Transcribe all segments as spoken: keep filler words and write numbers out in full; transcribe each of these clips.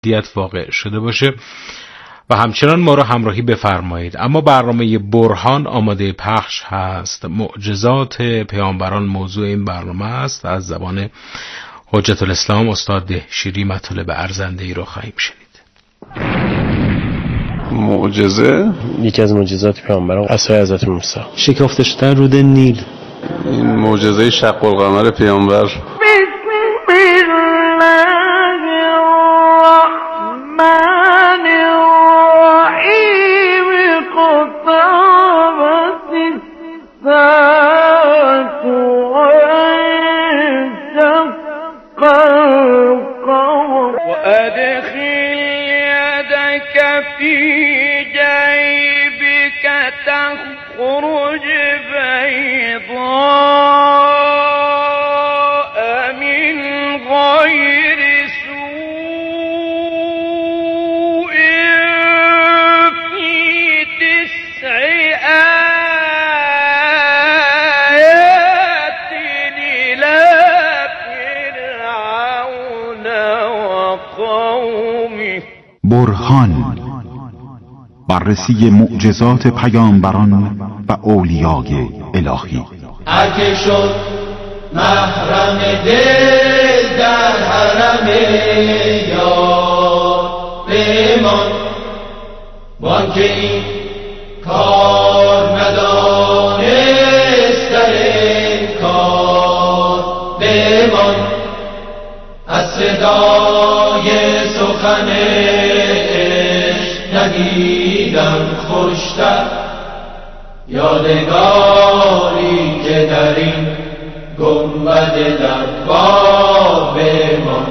دیت واقع شده باشه و همچنان ما رو همراهی بفرمایید. اما برنامه برهان آماده پخش هست. معجزات پیامبران موضوع این برنامه است. از زبان حجت الاسلام استاد دهشیری مطالب ارزنده ای رو خواهیم شنید. معجزه یکی از معجزات پیامبران عصای حضرت موسی، شکافته شدن رود نیل. این معجزه شق القمر پیامبر. تخرج بيضاء من غير سوء في تسع آيات إلى فرعون وقومه. برهان، بررسی معجزات پیامبران و اولیای الهی. هر که شد محرم دل در حرم یار بمان، وان که این کار ندانست در انکار بمان. از صدای سخن ندیدم خوشتر یادگاری که در این گنبد دوار بمان.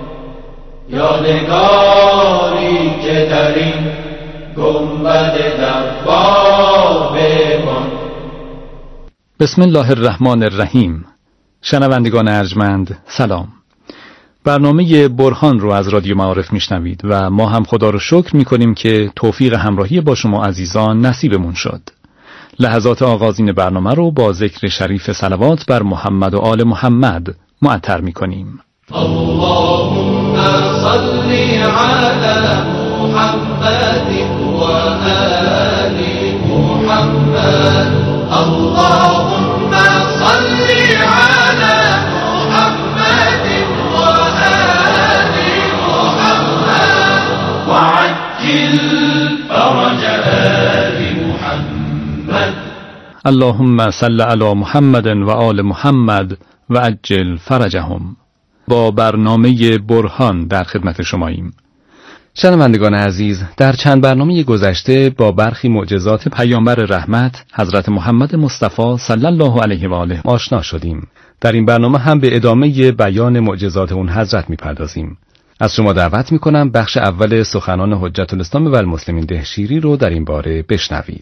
یادگاری که در این گنبد دوار بمان. بسم الله الرحمن الرحیم. شنوندگان ارجمند سلام. برنامه برهان رو از رادیو معارف میشنوید و ما هم خدا رو شکر میکنیم که توفیق همراهی با شما عزیزان نصیبمون شد. لحظات آغازین برنامه رو با ذکر شریف صلوات بر محمد و آل محمد معطر میکنیم. اللهم صل علی محمد و آل محمد. اللهم صل علی محمد و آل محمد وعجل فرج آل محمد. اللهم صل علی محمد و آل محمد و عجل فرجهم. با برنامه برهان در خدمت شماییم. شنوندگان عزیز، در چند برنامه گذشته با برخی معجزات پیامبر رحمت حضرت محمد مصطفی صلی الله علیه و آله آشنا شدیم. در این برنامه هم به ادامه بیان معجزات اون حضرت میپردازیم. از شما دعوت میکنم بخش اول سخنان حجت الاسلام و المسلمین دهشیری رو در این باره بشنوید.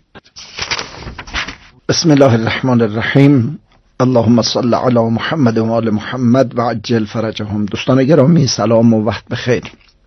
بسم الله الرحمن الرحیم. اللهم صل علی محمد و آل محمد و عجل فرجهم. دوستان گرامی سلام و وقت بخیر.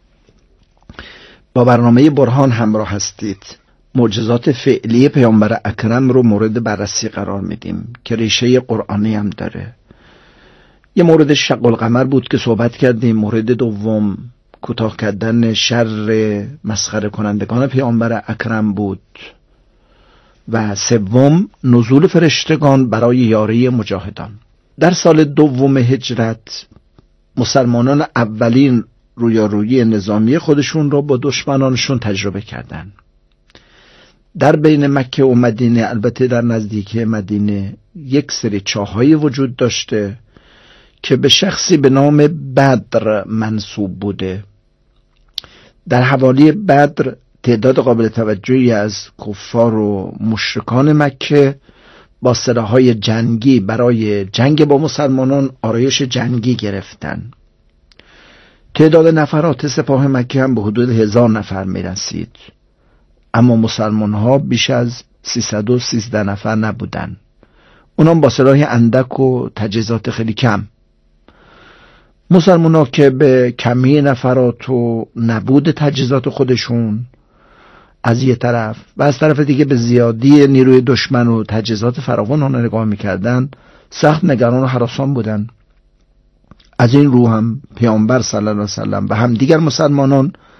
با برنامه برهان همراه هستید. معجزات فعلی پیامبر اکرم رو مورد بررسی قرار میدیم که ریشه قرآنی هم داره. یه مورد شق القمر بود که صحبت کردیم. مورد دوم کوتاه کردن شر مسخره کنندگان پیامبر اکرم بود و سوم نزول فرشتگان برای یاری مجاهدان. در سال دوم هجرت مسلمانان اولین رویارویی نظامی خودشون را با دشمنانشون تجربه کردند. در بین مکه و مدینه، البته در نزدیکی مدینه، یک سری چاه‌های وجود داشته که به شخصی به نام بدر منسوب بوده. در حوالی بدر تعداد قابل توجهی از کفار و مشرکان مکه با سلاح‌های جنگی برای جنگ با مسلمانان آرایش جنگی گرفتن. تعداد نفرات سپاه مکه هم به حدود هزار نفر می رسید، اما مسلمان ها بیش از سیصد و سیزده نفر نبودن، اونم با سلاح اندک و تجهیزات خیلی کم. مسلمان ها که به کمی نفرات و نبود تجهیزات خودشون از یه طرف و از طرف دیگه به زیادی نیروی دشمن و تجهیزات فراوان ها نگاه میکردن، سخت نگران و هراسان بودن. از این رو هم پیامبر صلی الله علیه و سلم و هم دیگر مسلمانان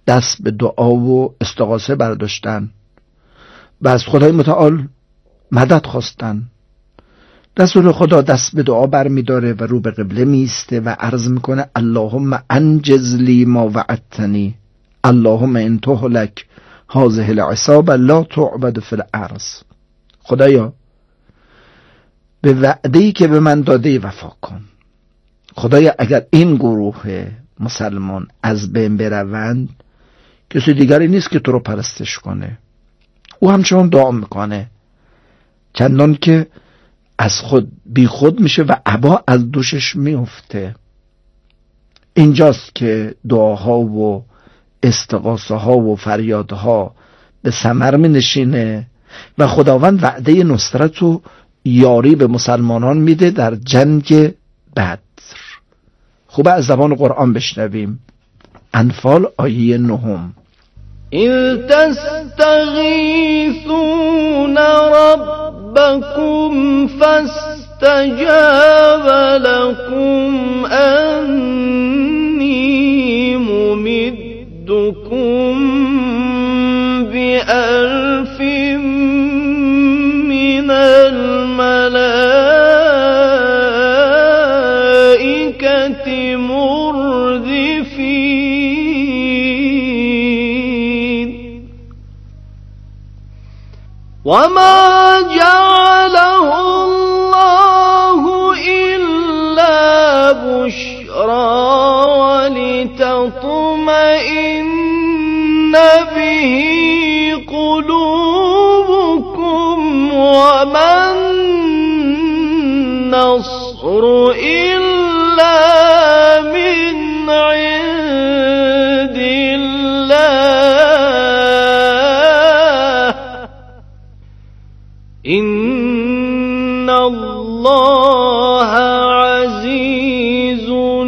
دست به دعا و استغاثه برداشتن و از خدای متعال مدد خواستن. رسول خدا دست به دعا بر می داره و رو به قبله میسته و عرض میکنه اللهم انجز لی ما وعدتنی اللهم ان تهلک هذه العصابه لا تعبد فی الارض. خدایا به وعده‌ای که به من داده وفا کن. خدایا اگر این گروه مسلمان از بین بروند کسی دیگری نیست که تو رو پرستش کنه. او همچنان دعا میکنه چندان که از خود بی خود میشه و عبا از دوشش میفته. اینجاست که دعاها و استغاثه ها و فریادها به ثمر می نشینه و خداوند وعده نصرت و یاری به مسلمانان میده در جنگ بدر. خوبه از زبان قرآن بشنویم. انفال آیه نهم. إذ تستغيثون ربكم فاستجاب لكم أني ممدكم بألف من الملائكة مردفين وما جعله الله إلا بشرى ولتطمئن به قلوبكم وما النصر إلا من عند الله إن الله عزيز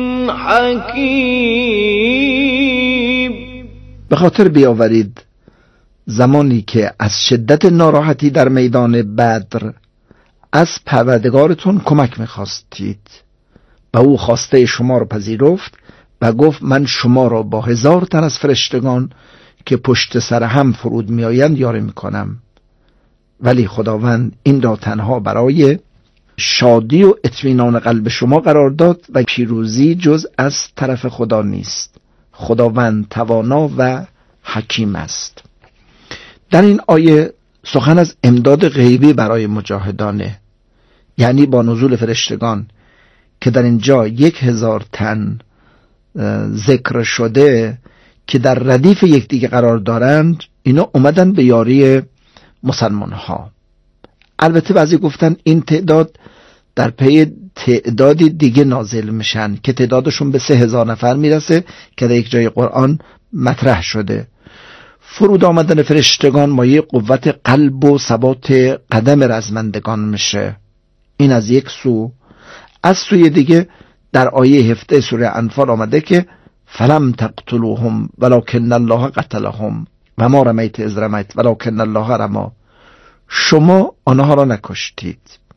حكيم. به خاطر بیاورید زمانی که از شدت ناراحتی در میدان بدر از پروردگارتون کمک میخواستید و او خواسته شما را پذیرفت و گفت من شما را با هزار تن از فرشتگان که پشت سر هم فرود میآیند یاری میکنم. ولی خداوند این را تنها برای شادی و اطمینان قلب شما قرار داد و پیروزی جز از طرف خدا نیست. خداوند توانا و حکیم است. در این آیه سخن از امداد غیبی برای مجاهدانه، یعنی با نزول فرشتگان که در اینجا یک هزار تن ذکر شده که در ردیف یکدیگه قرار دارند، اینا اومدن به یاری مسلمان ها. البته بعضی گفتن این تعداد در پی تعدادی دیگه نازل میشن که تعدادشون به سه هزار نفر میرسه که در یک جای قرآن مطرح شده. فرود آمدن فرشتگان مایه قوت قلب و ثبات قدم رزمندگان میشه. این از یک سو. از سوی دیگه در آیه هفده سوره انفال آمده که فلم تقتلوهم ولکن الله قتلهم و ما رمیت اذ رمیت ولکن الله رما. شما آنها را نکشتید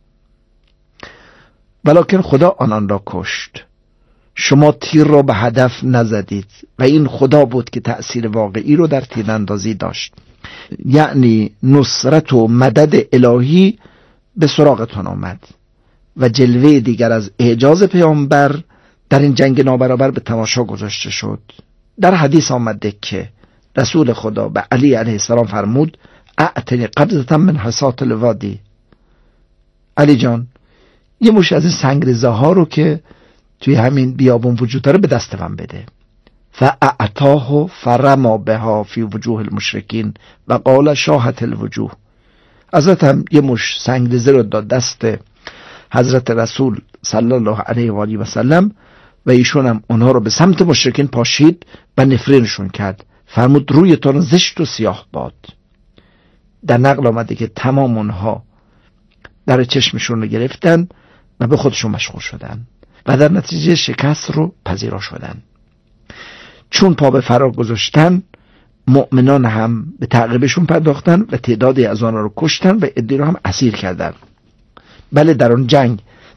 ولکن خدا آنان را کشت. شما تیر را به هدف نزدید و این خدا بود که تأثیر واقعی رو در تیراندازی داشت. یعنی نصرت و مدد الهی به سراغتان آمد و جلوه دیگر از اعجاز پیامبر در این جنگ نابرابر به تماشا گذاشته شد. در حدیث آمده که رسول خدا به علی علیه السلام فرمود اعتنی قبضة من حصات الوادی. علی جان یه مش از این سنگریزه ها رو که توی همین بیابون وجود داره به دست من بده. فاعطاه فرما بها فی وجوه المشرکین و قال شاهت الوجوه. حضرت هم یه مش سنگریزه رو داد دست حضرت رسول صلی الله علیه و آله و سلم و ایشون هم اونها رو به سمت مشرکین پاشید و نفرینشون کرد. فرمود رویتان زشت و سیاه باد. در نقل آمده که تمام اونها در چشمشون رو گرفتن و به خودشون مشغول شدن و در نتیجه شکست رو پذیرا شدن. چون پا به فرار گذاشتن، مؤمنان هم به تعقیبشون پرداختن و تعدادی از آنها رو کشتن و عده‌ای رو هم اسیر کردن. بله در اون جنگ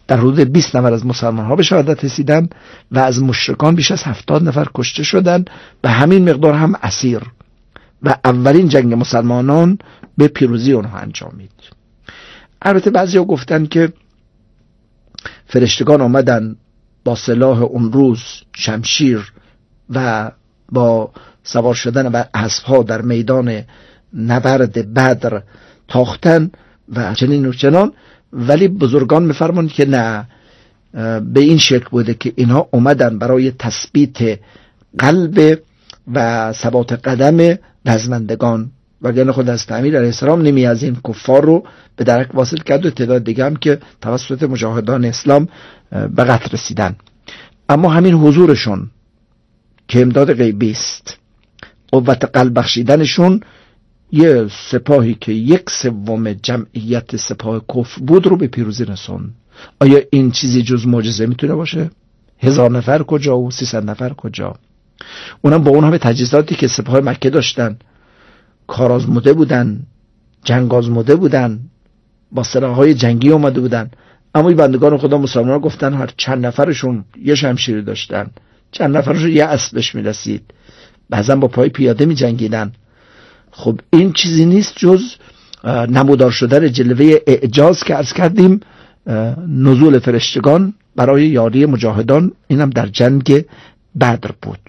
در حدود بیست نفر از مسلمان ها به شهادت رسیدن و از مشرکان بیش از هفتاد نفر کشته شدن و همین مقدار هم اسیر و اولین جنگ مسلمانان به پیروزی اونها انجامید. البته بعضی ها گفتن که فرشتگان آمدن با سلاح اون روز شمشیر و با سوار شدن بر اسب‌ها در میدان نبرد بدر تاختن و چنین و چنان، ولی بزرگان می‌فرمایند که نه، به این شکل بوده که اینها اومدن برای تثبیت قلب و ثبات قدم رزمندگان، وگرنه خود از امیر علیه السلام نمی از این کفار رو به درک واصل کرد و تعداد دیگه هم که توسط مجاهدان اسلام به قتل رسیدن. اما همین حضورشون که امداد غیبی است، قوت قلب بخشیدنشون یه سپاهی که یک سوم جمعیت سپاه کفر بود رو به پیروزی رسون. آیا این چیزی جز معجزه میتونه باشه؟ هزار نفر کجا و سیصد نفر کجا؟ اونم با اون همه تجهیزاتی که سپاه مکه داشتن، کارآزموده بودن، جنگ آزموده بودن، با سلاح‌های جنگی اومده بودن، اما این بندگان خدا مسلمان‌ها گفتن هر چند نفرشون یه شمشیر داشتن، چند نفرشون یه اسبش میرسید، بعضا با پای پیاده می جنگیدن. خب این چیزی نیست جز نمودار شدن جلوه اعجاز که عرض کردیم، نزول فرشتگان برای یاری مجاهدان، اینم در جنگ بدر بود.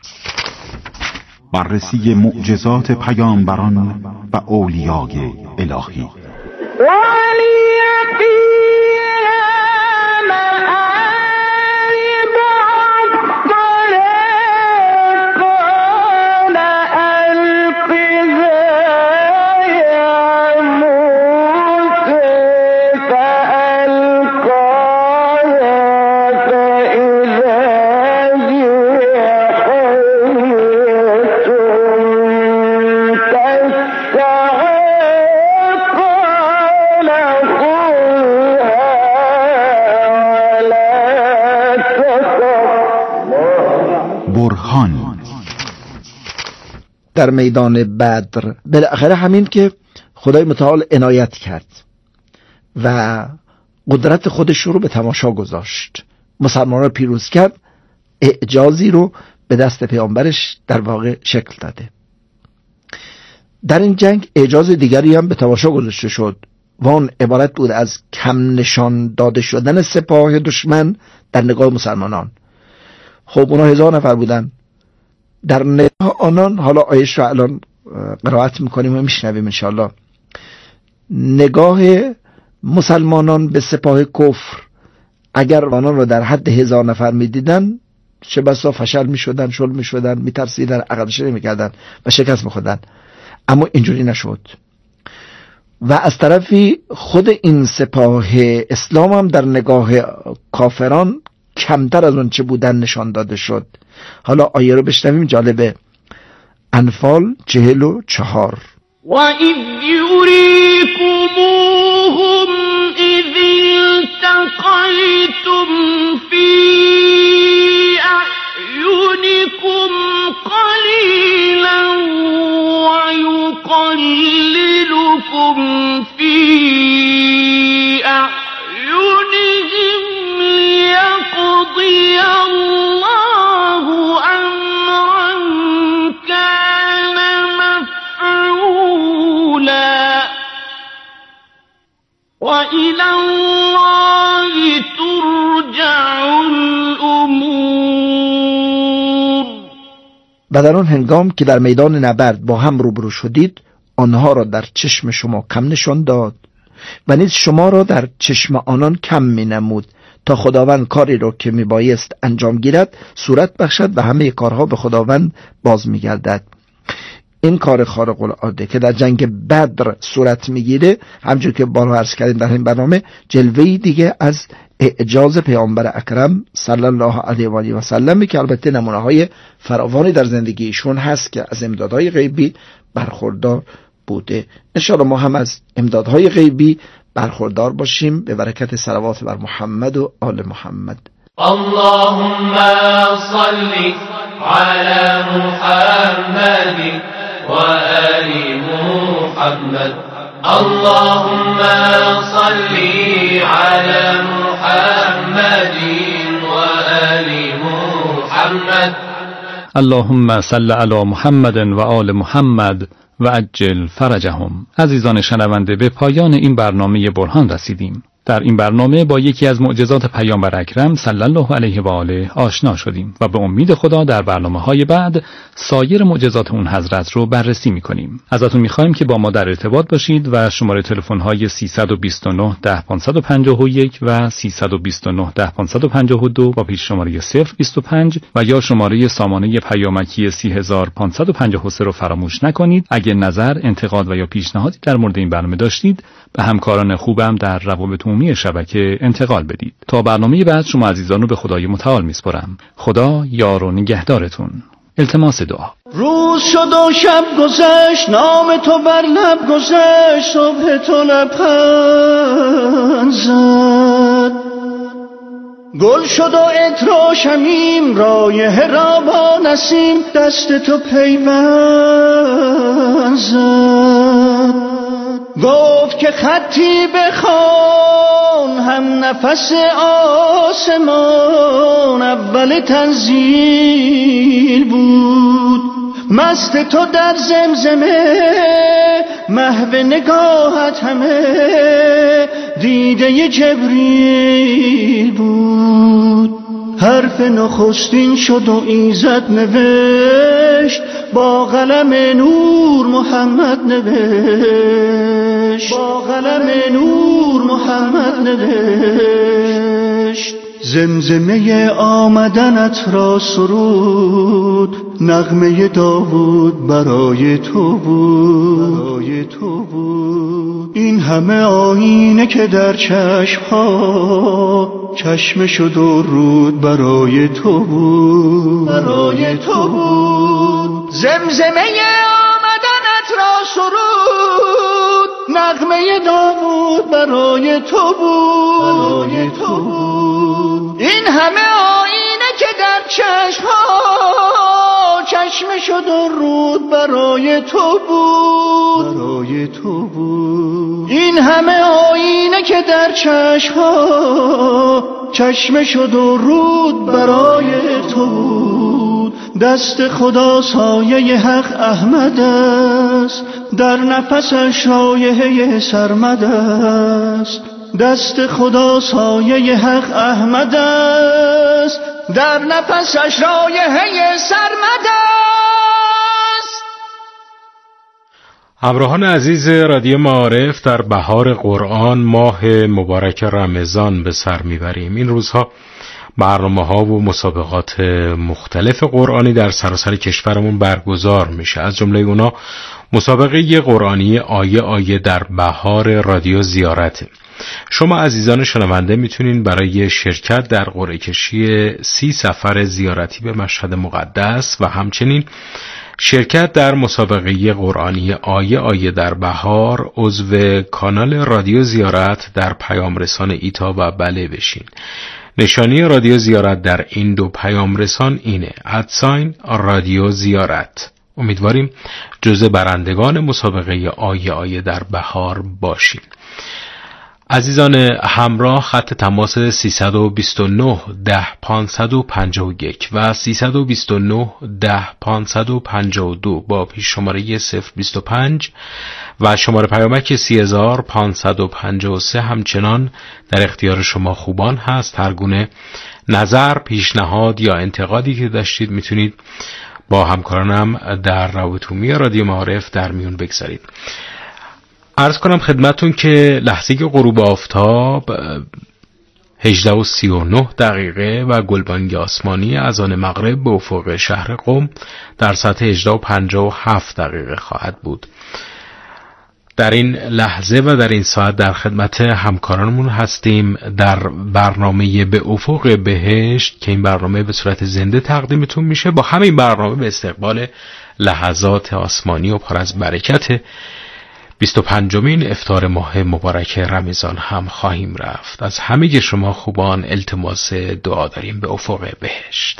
بررسی معجزات پیامبران و اولیای الهی. برهان در میدان بدر بالاخره همین که خدای متعال عنایت کرد و قدرت خودش رو به تماشا گذاشت، مسلمانان رو پیروز کرد، اعجازی رو به دست پیامبرش در واقع شکل داده. در این جنگ اعجاز دیگری هم به تماشا گذاشته شد و اون عبارت بود از کم نشان داده شدن سپاه دشمن در نگاه مسلمانان. خب اونا هزار نفر بودن، در نگاه آنان، حالا آیش رو الان قرائت میکنیم و میشنویم انشاءالله، نگاه مسلمانان به سپاه کفر اگر آنان رو در حد هزار نفر میدیدن، چه بسا فشل میشدن، شل میشدن، میترسیدن، عقدشه نمیکردن و شکست میخوردن. اما اینجوری نشد و از طرفی خود این سپاه اسلام هم در نگاه کافران کمتر از اون چه بودن نشان داده شد. حالا آیه رو بشنویم، جالبه. انفال چهل و چهار. و اذ یریکموهم اذ التقیتم فی اعینکم قلیلا و یقللکم فی اعینهم لیقضی الله امرا کان مفعولا و الی الله ترجع الامور. و در آن هنگام که در میدان نبرد با هم روبرو شدید، آنها را در چشم شما کم نشان داد و نیز شما را در چشم آنان کم می نمود تا خداوند کاری را که می بایست انجام گیرد صورت بخشد و همه کارها به خداوند باز می گردد. این کار خارق العاده که در جنگ بدر صورت می گیره، همچون که بالا عرض کردیم در این برنامه، جلوه‌ای دیگه از اعجاز پیامبر اکرم صلی الله علیه و آله و سلم، که البته نمونه های فراوانی در زندگی ایشون هست که از امدادهای غیبی برخوردار بوده. انشاءالله ما هم از امدادهای غیبی برخوردار باشیم به برکت صلوات بر محمد و آل محمد. اللهم صل على محمد و آل محمد اللهم صل على محمد وآل محمد. اللهم صل علی محمد و آل محمد و عجل فرجهم. عزیزان شنونده، به پایان این برنامه برهان رسیدیم. در این برنامه با یکی از معجزات پیامبر اکرم صلی الله علیه و آله آشنا شدیم و به امید خدا در برنامه‌های بعد سایر معجزات اون حضرت رو بررسی می‌کنیم. ازتون می‌خوایم که با ما در ارتباط باشید و شماره تلفن‌های سیصد و بیست و نه ده پانصد و پنجاه و یک و سیصد و بیست و نه ده پانصد و پنجاه و دو با پیش شماره صفر بیست و پنج و یا شماره سامانه پیامکی سی هزار و پانصد و پنجاه و سه رو فراموش نکنید. اگه نظر، انتقاد و یا پیشنهادی در مورد این برنامه داشتید، به همکاران خوبم در روابط عمومی شبکه انتقال بدید. تا برنامه بعد شما عزیزان رو به خدای متعال میسپارم. خدا یار و نگهدارتون. التماس دعا. روز شد و شب گذشت، نام تو بر لب گذشت، صبح تو لبخند زد. گل شد و عطر و شمیم، رایحه را با نسیم، دست تو پیوند زد. گفت که خطی بخوان، هم نفس آسمان، اول تنزیل بود. مست تو در زمزمه، محو نگاهت همه، دیده جبریل بود. حرف نخستین شد و ایزد نوشت، با قلم نور محمد نوشت، با قلم نور محمد نوشت. زمزمه آمدنت را سرود، نغمه داوود برای تو بود، برای تو بود. این همه آینه که در چشمها، چشم شد و رود برای تو بود، برای تو بود. زمزمه آمدنت را سرود، نغمه داوود برای تو بود، برای تو بود. این همه آینه که در چشمها، چشم شد و رود برای تو بود، برای تو بود. این همه آینه که در چشمها، چشم شد و رود برای تو بود. دست خدا سایه حق احمد است، در نفسش رایحه سرمد است. دست خدا سایه حق احمد است، در نفسش رایحه سرمد است. همراهان عزیز رادیو معارف، در بهار قرآن، ماه مبارک رمضان به سر میبریم. این روزها برنامه ها و مسابقات مختلف قرآنی در سراسر کشورمون برگزار میشه. از جمله اونا مسابقه قرآنی آیه آیه در بهار رادیو زیارته. شما عزیزان شنونده میتونین برای شرکت در قرعه کشی سی سفر زیارتی به مشهد مقدس و همچنین شرکت در مسابقه قرآنی آیه آیه در بهار عضو کانال رادیو زیارت در پیام رسان ایتا و بله بشین. نشانی رادیو زیارت در این دو پیام رسان اینه: ادساین رادیو زیارت. امیدواریم جزو برندگان مسابقه آیه آیه در بهار باشین. عزیزان همراه، خط تماس سیصد و بیست و نه ده پانصد و پنجاه و یک و سیصد و بیست و نه ده پانصد و پنجاه و دو با پیش شماره صفر بیست و پنج و شماره پیامک سی هزار و پانصد و پنجاه و سه همچنان در اختیار شما خوبان هست. هر گونه نظر، پیشنهاد یا انتقادی که داشتید میتونید با همکارانم در روابط عمومی رادیو معارف در میون بگذارید. عرض کنم خدمتون که لحظه غروب آفتاب هجده و سی و نه دقیقه و گلبانگ آسمانی اذان مغرب به افق شهر قم در ساعت هجده و پنجاه و هفت دقیقه خواهد بود. در این لحظه و در این ساعت در خدمت همکارانمون هستیم در برنامه به افق بهشت که این برنامه به صورت زنده تقدیمتون میشه. با همین برنامه به استقبال لحظات آسمانی و پر از برکت بیست و پنجمین افطار ماه مبارک رمضان هم خواهیم رفت. از همه شما خوبان التماس دعا داریم به افق بهشت.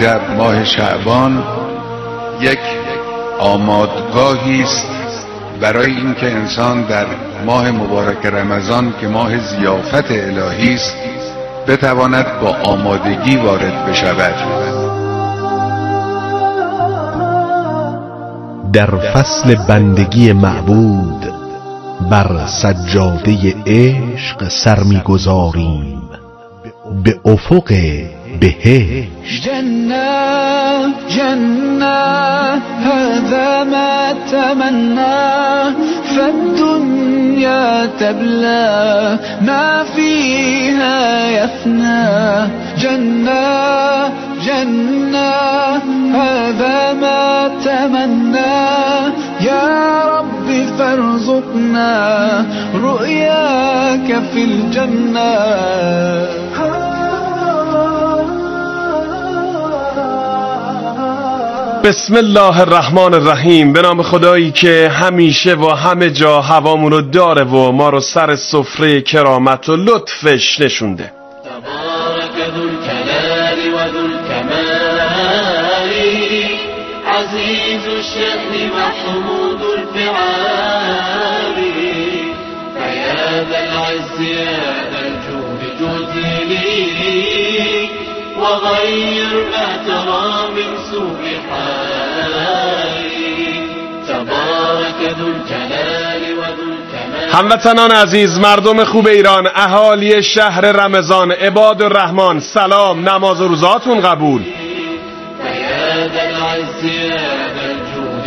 رجب، ماه شعبان یک آمادگاهی است برای اینکه انسان در ماه مبارک رمضان که ماه ضیافت الهی است بتواند با آمادگی وارد بشود. در فصل بندگی معبود بر سجاده عشق سر می‌گذاریم به افق بهشت. جنة جنة هذا ما تمنى فالدنيا تبلى ما فيها يفنى. جنة جنة هذا ما تمنى يا رب فارزقنا رؤياك في الجنة. بسم الله الرحمن الرحیم. به نام خدایی که همیشه و همه جا هوامون رو داره و ما رو سر سفره کرامت و لطفش نشونده. تبارك ذو الكلال وذو الكمال عزيز الشأن محمود الفعال فيا ذا العز يا ذا الجود جودي وغير ما ترى من سوء حالي. تبارك ذو الجلال وذو الكمال. هموطنان عزیز، مردم خوب ایران، اهالی شهر رمضان، عباد الرحمن، سلام، نماز و روزاتون قبول. فيا ذا العز يا ذا الجود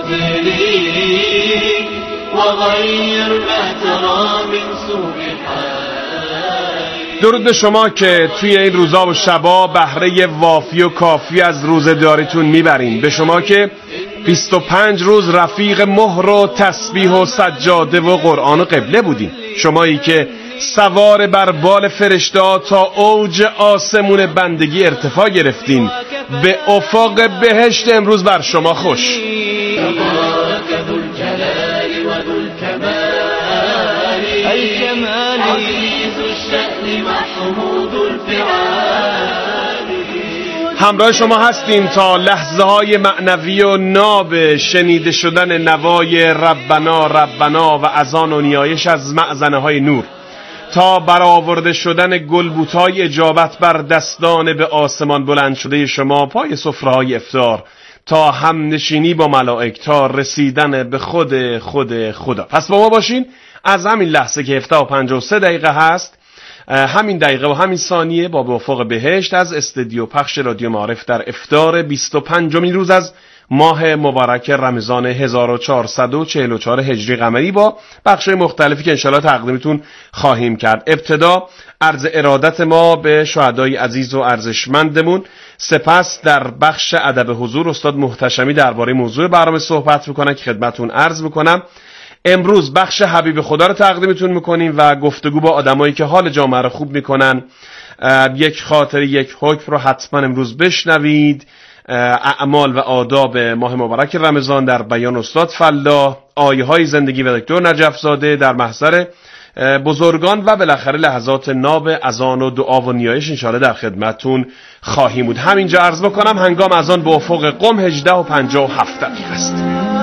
جودي وغير ما ترى من سوء حالي. درود به شما که توی این روزا و شبا بهره وافی و کافی از روزه‌داریتون میبرین. به شما که بیست و پنج روز رفیق مهر و تسبیح و سجاده و قرآن و قبله بودین. شمایی که سوار بر بال فرشته تا اوج آسمون بندگی ارتفاع گرفتین. به افق بهشت امروز بر شما خوش. تبارك ذو الجلال وذو الكمال الكمال عزيز الشأن محمود الفعال. همراه شما هستیم تا لحظه های معنوی و ناب شنیده شدن نوای ربنا ربنا و اذان و نیایش از مأذنه های نور، تا برآورده شدن گلبوتای اجابت بر دستان به آسمان بلند شده شما پای سفره‌های افطار، تا همنشینی با ملائک، تا رسیدن به خود خود خدا. پس با ما باشین از همین لحظه که هفده و پنجاه و سه دقیقه هست، همین دقیقه و همین ثانیه با به افق بهشت از استودیو پخش رادیو معارف در افطار بیست و پنجمین روز از ماه مبارک رمضان هزار و چهارصد و چهل و چهار هجری قمری با بخش‌های مختلفی که انشالله تقدیمتون خواهیم کرد. ابتدا عرض ارادت ما به شهدای عزیز و ارزشمندمون، سپس در بخش ادب حضور استاد محتشمی درباره موضوع برنامه صحبت میکنن که خدمتون عرض میکنم. امروز بخش حبیب خدا رو تقدیمتون میکنیم و گفتگو با آدمایی که حال جامعه رو خوب میکنن. یک خاطر یک حکم رو حتما امروز بشنوید. اعمال و آداب ماه مبارک رمضان در بیان استاد فلاح، آیه های زندگی و دکتر نجف زاده در محضر بزرگان و بالاخره لحظات ناب اذان و دعا و نیایش انشاءالله در خدمتون خواهیم بود. همینجا عرض بکنم هنگام اذان به افق قم هجده و پنجاه و هفت دقیقه است.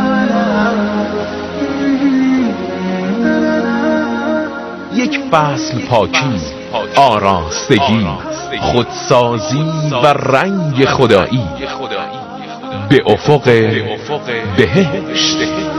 یک فصل پاکی، آراستگی، خودسازی و رنگ خدایی به افق بهشت.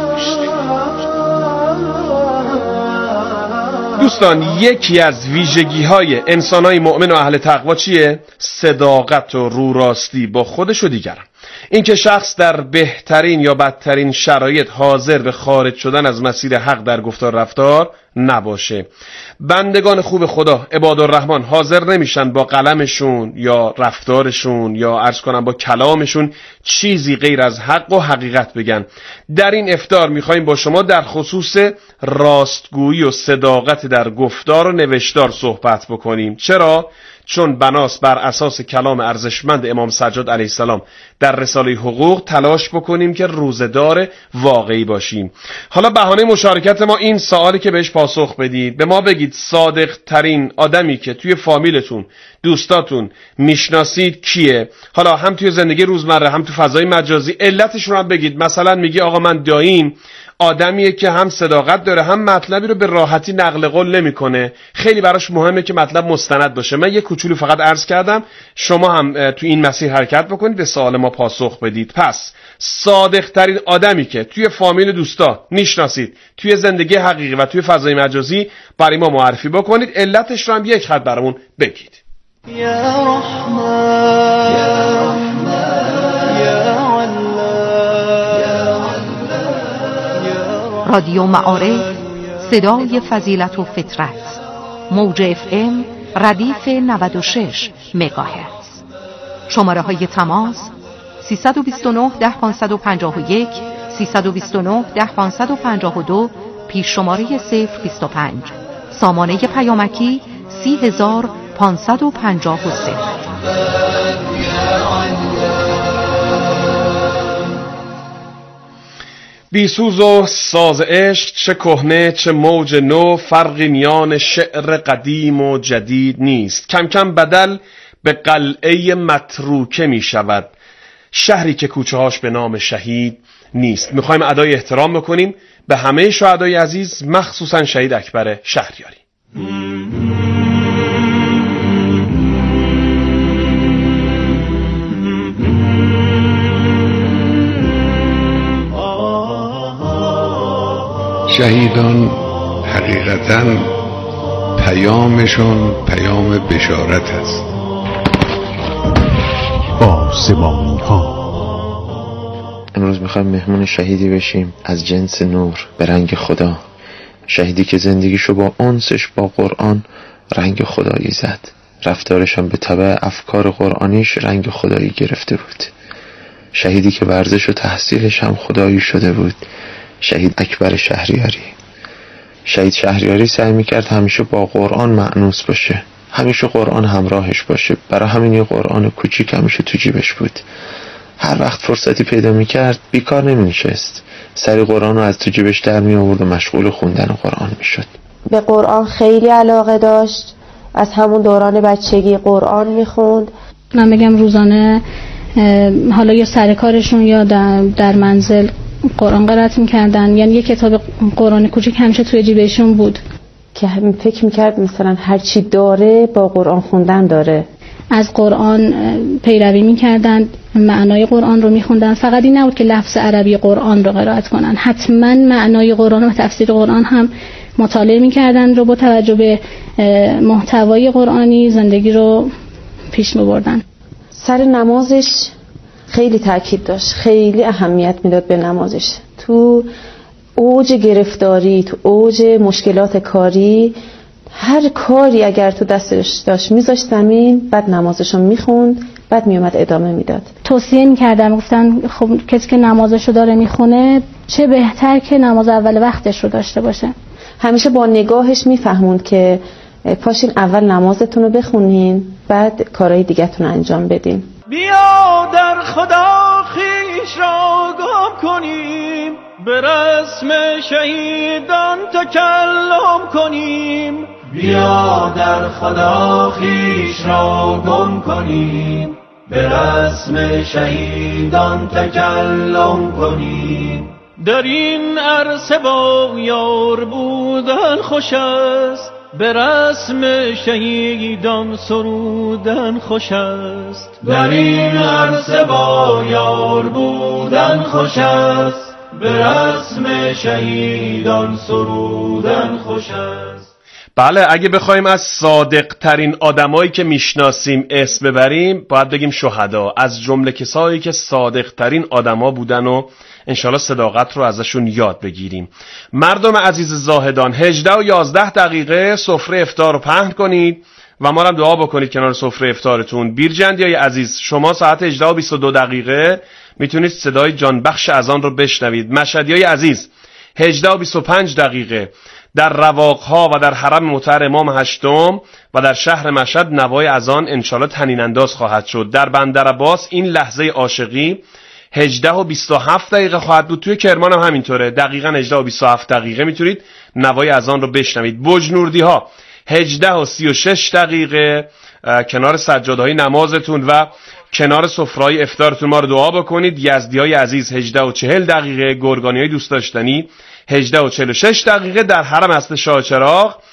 دوستان، یکی از ویژگی های انسان های مؤمن و اهل تقوا چیه؟ صداقت و رو راستی با خودش و دیگران. این که شخص در بهترین یا بدترین شرایط حاضر به خارج شدن از مسیر حق در گفتار رفتار نباشه. بندگان خوب خدا عباد الرحمن حاضر نمیشن با قلمشون یا رفتارشون یا عرض کنم با کلامشون چیزی غیر از حق و حقیقت بگن. در این افطار میخوایم با شما در خصوص راستگویی و صداقت در گفتار و نوشتار صحبت بکنیم. چرا؟ چون بناست بر اساس کلام ارزشمند امام سجاد علیه السلام در رساله حقوق تلاش بکنیم که روزه‌دار واقعی باشیم. حالا بهانه مشارکت ما این سوالی که بهش پاسخ بدید، به ما بگید صادق ترین آدمی که توی فامیلتون، دوستاتون میشناسید کیه؟ حالا هم توی زندگی روزمره هم تو فضای مجازی، علتش رو هم بگید. مثلا میگی آقا من داییم آدمیه که هم صداقت داره هم مطلبی رو به راحتی نقل قول نمیکنه، خیلی براش مهمه که مطلب مستند باشه. من یه کوچولو فقط عرض کردم، شما هم تو این مسیر حرکت بکنید، به سوال ما پاسخ بدید. پس صادق ترین آدمی که توی فامیل دوستا میشناسید، توی زندگی حقیقی و توی فضای مجازی برای ما معرفی بکنید، علتش رو هم یک خط برامون بگید. یا رحمان یا رحمان یا رادیو معارف، صدای فضیلت و فطرت، موج اف ام ردیف نود و شش مگاهرتز. شماره های تماس سیصد و بیست و نه ده پانصد و پنجاه و یک، سیصد و بیست و نه ده پانصد و پنجاه و دو، پیش شماره صفر بیست و پنج، سامانه پیامکی سی هزار پانصد و پنجاه و سه. بیسوز و ساز عشق، چه کهنه چه موج نو، فرقی میان شعر قدیم و جدید نیست. کم کم بدل به قلعه متروکه می شود، شهری که کوچه هاش به نام شهید نیست. میخوایم ادای احترام بکنیم به همه شهدای عزیز، مخصوصا شهید اکبر شهریاری. شهیدان حقیقتاً پیامشون پیام بشارت است. آسمانی ها. امروز میخوایم مهمون شهیدی بشیم از جنس نور به رنگ خدا، شهیدی که زندگیشو با انسش با قرآن رنگ خدایی زد، رفتارش هم به تبع افکار قرآنیش رنگ خدایی گرفته بود، شهیدی که ورزش و تحصیلش هم خدایی شده بود، شهید اکبر شهریاری. شهید شهریاری سعی میکرد همیشه با قرآن مأنوس باشه، همیشه قرآن همراهش باشه، برای همین یه قرآن کوچیک همیشه تو جیبش بود. هر وقت فرصتی پیدا میکرد بیکار نمینشست، سری قرآن رو از تو جیبش در می آورد و مشغول خوندن قرآن میشد. به قرآن خیلی علاقه داشت، از همون دوران بچگی قرآن میخوند. من بگم روزانه حالا یا سر کارشون یا در, در منزل قرآن قرائت میکردن، یعنی یه کتاب قرآن کوچیک همیشه توی جیبشون بود که فکر میکرد مثلا هر چی داره با قرآن خوندن داره. از قرآن پیروی میکردن، معنای قرآن رو میخوندن. فقط این نبود که لفظ عربی قرآن رو قرائت کنن، حتما معنای قرآن و تفسیر قرآن هم مطالعه میکردن رو با توجه به محتوای قرآنی زندگی رو پیش میبردن. سر نمازش خیلی تاکید داشت، خیلی اهمیت میداد به نمازش. تو اوج گرفتاری، تو اوج مشکلات کاری، هر کاری اگر تو دستش داشت میذاشت زمین، بعد نمازشو میخوند، بعد میومد ادامه میداد. توصیه میکردن، گفتن خب کسی که نمازشو داره میخونه چه بهتر که نماز اول وقتش رو داشته باشه. همیشه با نگاهش میفهموند که پاشین اول نمازتون رو بخونین، بعد کارهای دیگه‌تون رو انجام بدین. بیا در خدا خیش را گم کنیم، به رسم شهیدان تکلم کنیم. بیا در خدا خیش را گم کنیم، به رسم شهیدان تکلم کنیم. در این عرصه با یار بودن خوش است، به رسم شهیدان سرودن خوش است. در این عرصه با یار بودن خوش است، به رسم شهیدان سرودن خوش است. بله، اگه بخوایم از صادق ترین آدمایی که میشناسیم اسم ببریم، باید بگیم شهدا، از جمله کسایی که صادق ترین آدما بودن و انشالله صداقت رو ازشون یاد بگیریم. مردم عزیز زاهدان، هجده و یازده دقیقه سفره افطار رو پهن کنید و ما رو دعا بکنید کنار سفره افطارتون. بیرجندیای عزیز، شما ساعت هجده و بیست و دو دقیقه میتونید صدای جانبخش اذان رو بشنوید. مشهدیای عزیز، هجده و بیست و پنج دقیقه در رواقها و در حرم مطهر امام هشتم و در شهر مشهد نوای اذان انشالله طنین انداز خواهد شد. در بندر عباس این لحظه عاشقی هجده و بیست و هفت دقیقه خواهد بود. توی کرمان هم همینطوره، دقیقاً هجده و بیست و هفت دقیقه میتونید نوای اذان رو بشنوید. بجنوردی ها هجده و سی و شش دقیقه کنار سجاده‌های نمازتون و کنار سفره‌های افطارتون ما رو دعا بکنید. یزدی‌های عزیز هجده و چهل دقیقه، گرگانی‌های دوست داشتنی هجده و چهل و شش دقیقه، در حرم اصل شاه چراغ